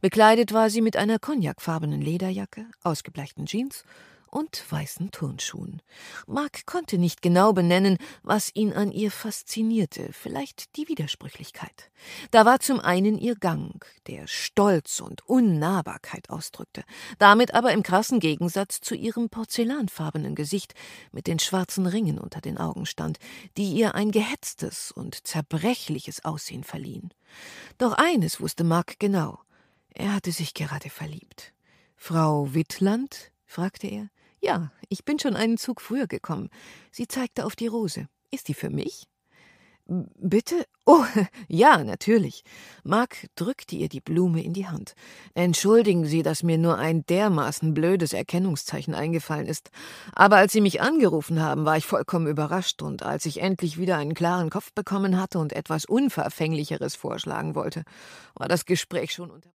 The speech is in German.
Bekleidet war sie mit einer cognacfarbenen Lederjacke, ausgebleichten Jeans und weißen Turnschuhen. Mark konnte nicht genau benennen, was ihn an ihr faszinierte, vielleicht die Widersprüchlichkeit. Da war zum einen ihr Gang, der Stolz und Unnahbarkeit ausdrückte, damit aber im krassen Gegensatz zu ihrem porzellanfarbenen Gesicht mit den schwarzen Ringen unter den Augen stand, die ihr ein gehetztes und zerbrechliches Aussehen verliehen. Doch eines wusste Mark genau: Er hatte sich gerade verliebt. »Frau Wittland?« fragte er. »Ja, ich bin schon einen Zug früher gekommen.« Sie zeigte auf die Rose. »Ist die für mich?« »Bitte? Oh, ja, natürlich.« Mark drückte ihr die Blume in die Hand. »Entschuldigen Sie, dass mir nur ein dermaßen blödes Erkennungszeichen eingefallen ist. Aber als Sie mich angerufen haben, war ich vollkommen überrascht, und als ich endlich wieder einen klaren Kopf bekommen hatte und etwas Unverfänglicheres vorschlagen wollte, war das Gespräch schon